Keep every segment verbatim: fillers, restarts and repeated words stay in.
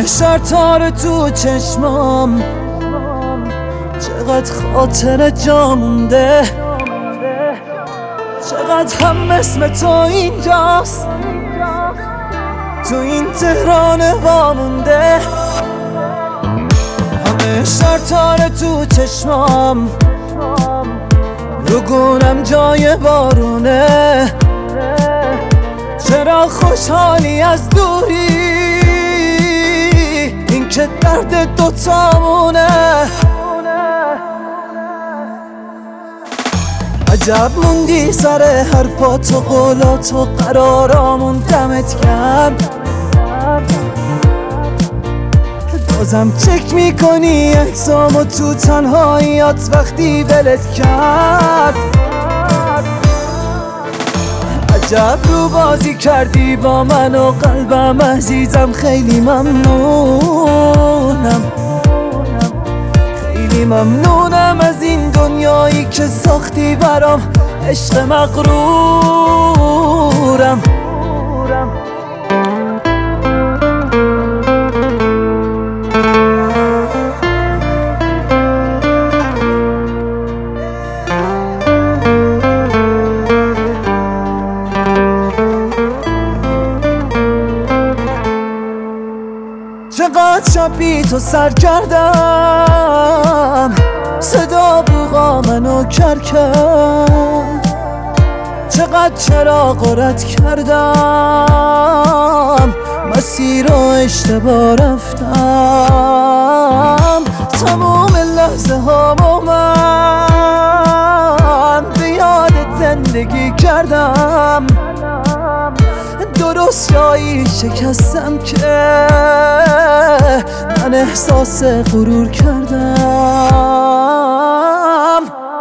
شرطار تو چشمام، چقدر خاطر جا مونده، چقدر هم اسم تو اینجاست، تو این تهران وامونده. همه شرطار تو چشمام، رو گونم جای بارونه، چرا خوشحالی از دوری، این که درد دوتامونه. عجب موندی سر حرفات و قولات و قرارامون، دمت کرد بازم چک میکنی احسامو تو تنهاییات وقتی ولت کرد. عجب رو بازی کردی با من و قلبم عزیزم، خیلی ممنونم، خیلی ممنونم از این دنیایی که ساختی برام، عشق مغرورم. چقدر شب بی تو سر کردم، صدا بوغا منو کر کرد، چقدر چراغ رد کردم، مسیر رو اشتباه رفتم، تموم لحظه هامو من به یادت زندگی کردم، درست جایی شکستم که من احساس غرور کردم.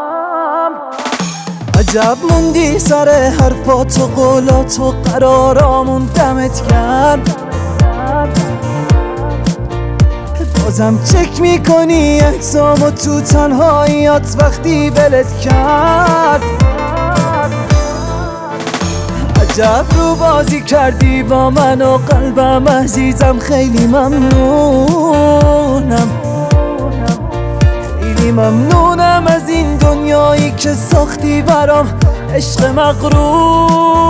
عجب موندی سر حرفات و قولات و قرارامون، دمت کرد بازم چک میکنی احسامو تو تنهاییات وقتی ولت کرد. عجب رو بازی کردی با من و قلبم عزیزم، خیلی ممنونم، خیلی ممنونم از این دنیایی که ساختی برام، عشق مغرور.